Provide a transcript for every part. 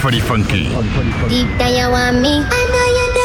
Folie Funky. Deep down you want me, I know you do.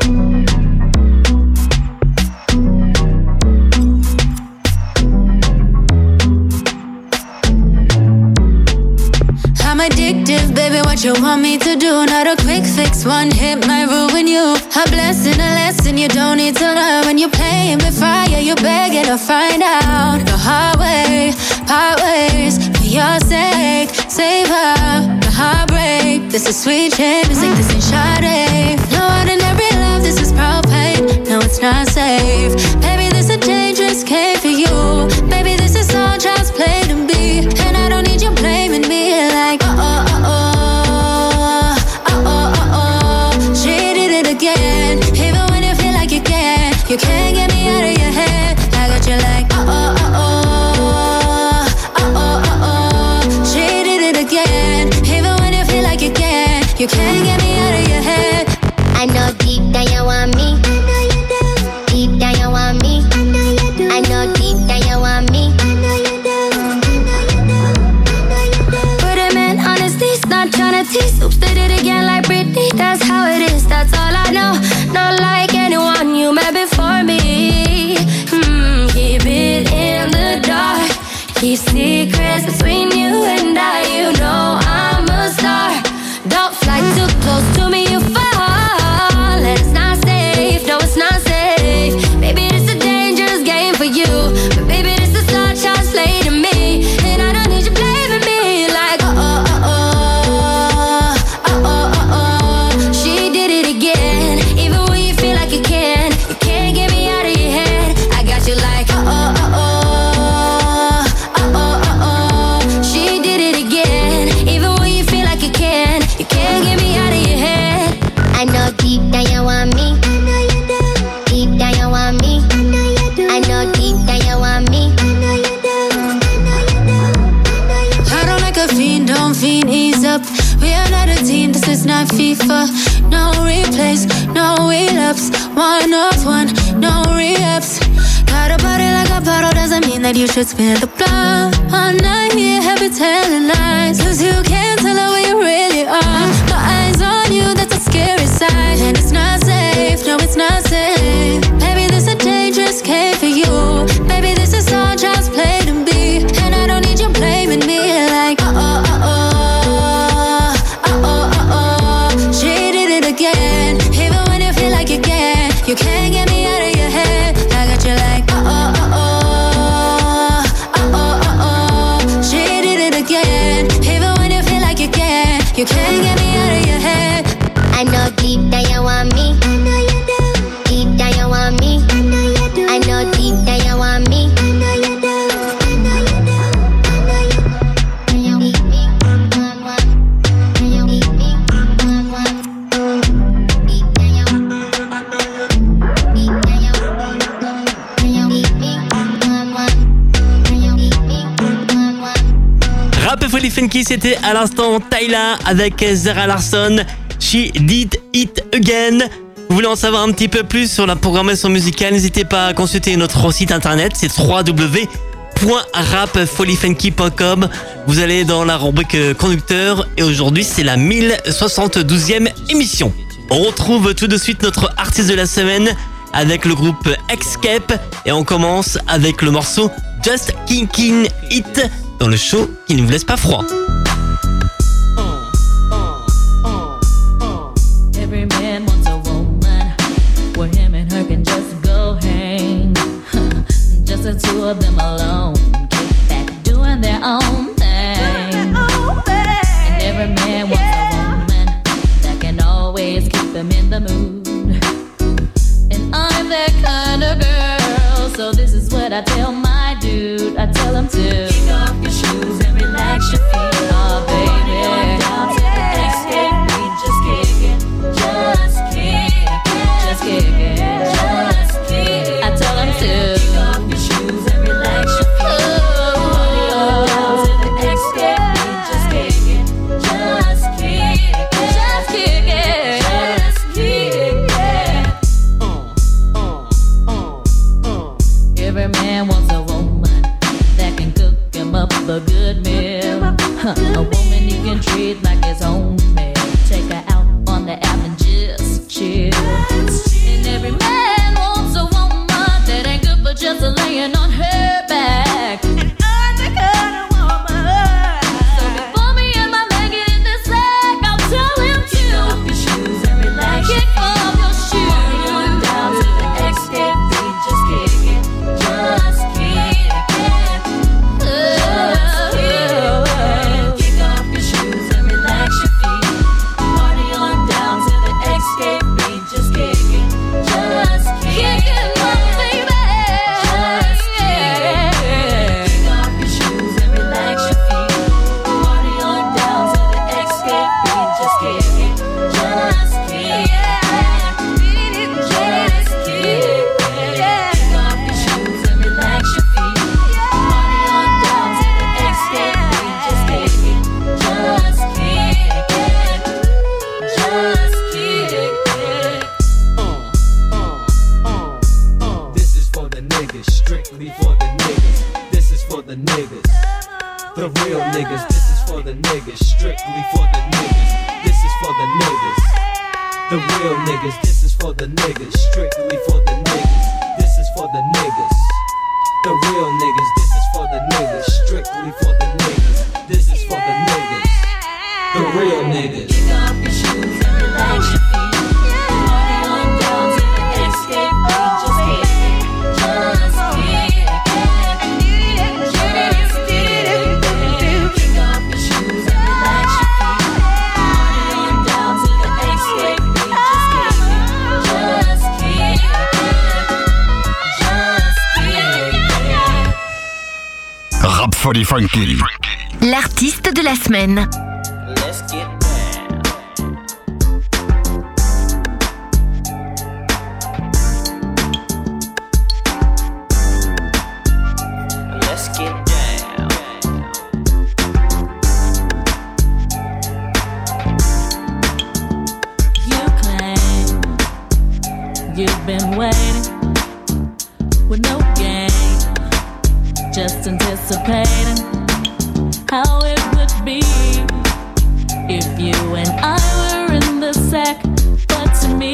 I'm addictive, baby, what you want me to do? Not a quick fix, one hit might ruin you. A blessing, a lesson you don't need to learn. When you're playing with fire, you're begging to find out the hard way, part ways, for your sake. Savor the heartbreak. This is sweet shit, music, this ain't Sade. No ordinary love, this is propane. No, it's not safe. Baby, this is a dangerous game for you. Baby, this is all just play to be. And I don't need you blaming me like, she did it again. Even when you feel like you can't get me out of your head. I got you like, she did it again. Even when you feel like you can't get me out of your head. I know deep down you want me, I know you do. Deep down you want me, I know you do. I know deep down you want me, I know you do. But a man, honesty, not tryna tease. Oops, did it again like Britney. That's how it is, that's all I know. Not like anyone you met before me. Keep it in the dark. Keep secrets between you and I. You know I'm a star. Don't fly too close to me, you fall. And it's not safe, no, it's not safe. Baby, this is a dangerous game for you. But baby, this is all child's play to me. And I don't need you blaming me like, she did it again. Even when you feel like you can't get me out of your head. I got you like, she did it again. Even when you feel like you can't get me out of your head. I know deep down you want me, I know you do. Deep down you want me, I know you do. I know deep down you want me, I know you do. I don't like a fiend, don't fiend, ease up. We are not a team, this is not FIFA. No replays, no relapse. 1-of-1, no re-ups. Got a body like a bottle, doesn't mean that you should spin the block. All night here, happy telling lies. Cause you can't tell her where you really are. My eyes on you, that's a scary sight. And it's not safe, no, it's not safe. Baby, this is a dangerous game for you. Baby, this is all just play to be. And I don't need you blaming me like, she did it again. Even when you feel like you can't get me out of your head. I got you like, she did it again. Even when you feel like you can't get me out of your head. I know deep down you want me, I know you do. Deep down you want me, I know you do. I know deep down you want me, I know you do. I know you do. I know you do. Rap Folie Funky, c'était à l'instant Tyla avec Zara Larsson, She Did It Again. Vous voulez en savoir un petit peu plus sur la programmation musicale, n'hésitez pas à consulter notre site internet, c'est www.rapfoliefunky.com. Vous allez dans la rubrique conducteur et aujourd'hui c'est la 1072e émission. On retrouve tout de suite notre artiste de la semaine avec le groupe Escape et on commence avec le morceau Just Kicking It dans le show qui ne vous laisse pas froid. Every man wants a woman where him and her can just go hang. Just the two of them alone, kick back, doing their own thing. And every man wants a woman that can always keep them in the mood. And I'm that kind of girl, so this is what I tell my dude. I tell him to kick off your shoes and relax your feet. Oh baby, down to the escape beat, just kick it, just kick it, just kick it, just kick it. I tell him to kick off your shoes and relax your feet. Down to the escape beat, just kick it, just kick it, just kick it, just kick it. Every man wants a woman that can cook him up a good meal. A woman you can treat like his own man. take her out on the app and just chill. And every man wants a woman that ain't good for just laying on her back. And I'm the kind of woman. So before me and my man get in this sack, I'll tell him to kick off your shoes and relax. Kick off your shoes. Party on down to the escape beat. Just kick it. Just kick it. Just kick it. Kick off your shoes and relax your feet. Party on down to the escape beat. Just kick it. Just kick it, my baby. Just kick it. Kick off your shoes and relax your feet. Party on down to the escape beat. Just kick it. Just kick it. Just kick it. Kick off your shoes and relax your feet. Party on down to the escape beat. Just kick it. Just kick it. Just kick it. This is for the niggas, strictly for the niggas. This is for the niggas, the real niggas. This is for the niggas, strictly for the niggas. This is for the niggas, the real niggas. This is for the niggas, strictly for the niggas. This is for the niggas, the real niggas. This is for the niggas, strictly for the niggas. This is for the niggas, the real niggas. Kick off your shoes and relax your feet. Party on down to the escape beat. Just kick it. Just kick it. Just kick it. Kick off your shoes and relax your feet. Party on down to the escape beat. Just kick it. Just kick it. Just kick it. Rap Folie Funky. L'artiste de la semaine. Let's get down. Let's get down. You claim you've been waiting with no game, just anticipating how it would be if you and I were in the sack. But to me,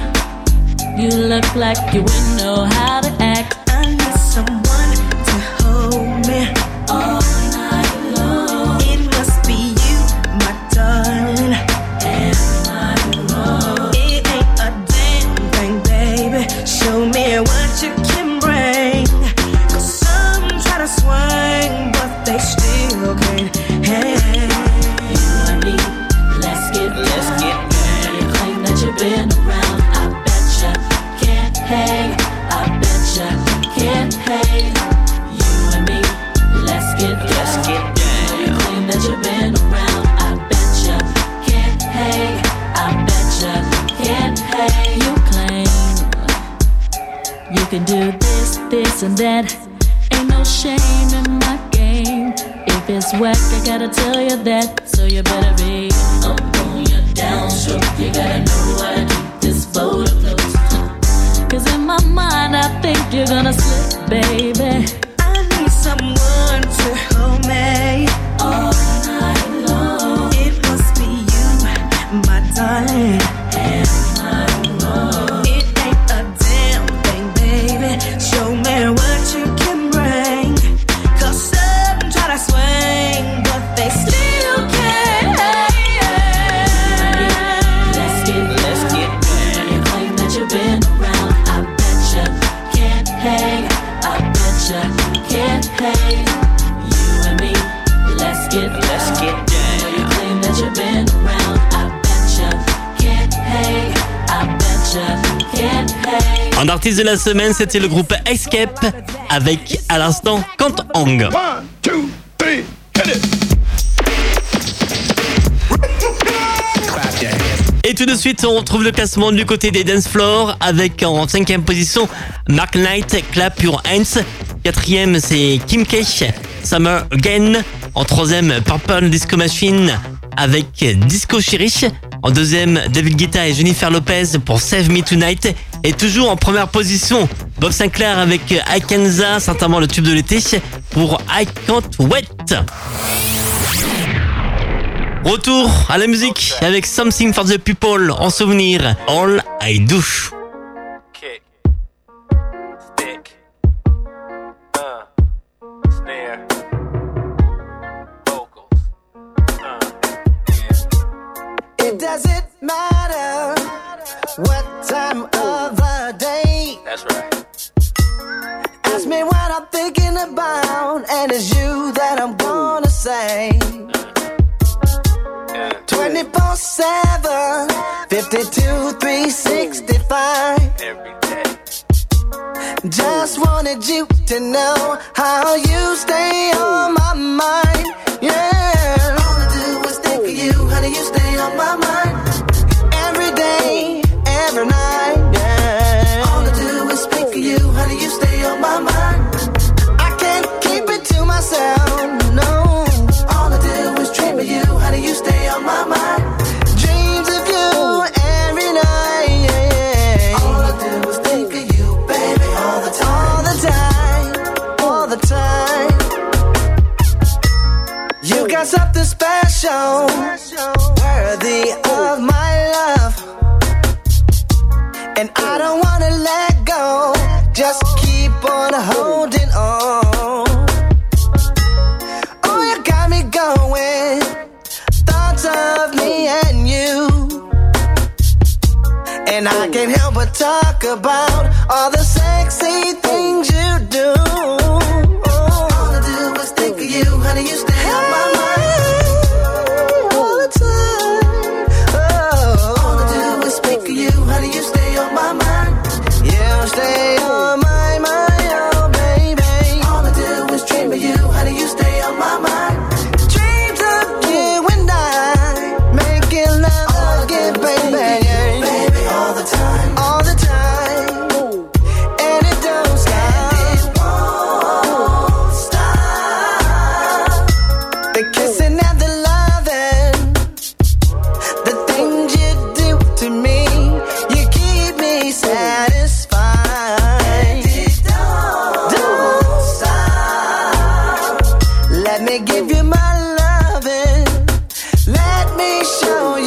you look like you wouldn't know how to act. I need someone to hold me All night long, It must be you, my darling. am I wrong? It ain't a damn thing, baby. Show me what you can bring. 'Cause some try to swing, but they still can't hang. You and me, let's get down. You claim that you've been around. I betcha can't hang. I betcha can't hang. You and me, let's get down. You claim that you've been around. I betcha can't hang. I betcha can't hang. You claim you can do this and that. Ain't no shame in my game. If it's whack, I gotta tell you that. So you better be up on your downstroke. You gotta know how to keep this boat afloat. 'Cause in my mind, I think you're gonna slip, baby. I need someone to hold me All night long, It must be you, my darling. am I wrong? It ain't a damn thing, baby. Show me what you can bring. 'Cause some try to swing, but they still can't hang. Let's get down. You claim that you've been around. I betcha can't hang. I betcha can't hang. You and me, let's get down. You claim that you've been around. I betcha can't hang. I betcha can't hang. En artiste de la semaine, c'était le groupe Escape avec à l'instant Kant Hong. 1, 2, 3, hit it. Et tout de suite, on retrouve le classement du côté des dance floors avec en 5e position Mark Knight, Clap Your Hands. 4e, c'est Kim K, Summer Again. En 3e, Purple Disco Machine avec Disco Chirish. En 2e, David Guetta et Jennifer Lopez pour Save Me Tonight. Et toujours en première position, Bob Sinclair avec I Kenza, certainement le tube de l'été, pour I Can't Wait. Retour à la musique avec Something for the People en souvenir. All I Do. Kick, stick, snare, vocals, yeah. It doesn't matter what time of the day. That's right. Ask me what I'm thinking about, and it's you that I'm gonna say. 24/7, 52, 365. Every day. Just wanted you to know how you stay on my mind. Yeah. All I do is think of you, honey, you stay on my mind. Every day, every night, yeah. All I do is think of you, honey, you stay on my mind. I can't keep it to myself, no. All I do is dream of you, honey, you stay on my mind. Dreams of you every night, yeah, yeah. All I do is think of you, baby, all the time. All the time, all the time. You got something special, worthy of my love. And I don't wanna let go, just keep on holding on. Oh, you got me going, thoughts of me and you. And I can't help but talk about all the sexy things you do. All I do is think of you, honey, you stay on my mind all the time. Oh, all I do is think of you, honey, you stay on my mind. You stay on my mind, oh baby. All I do is dream of you, honey, you stay on my mind. Dreams of you and I, making love again, baby. Baby, all the time, all the time. And it don't stop, and it won't stop. The kissing and the loving, the things you do to me, you keep me satisfied. And it don't stop. Let me give you my loving, let me show you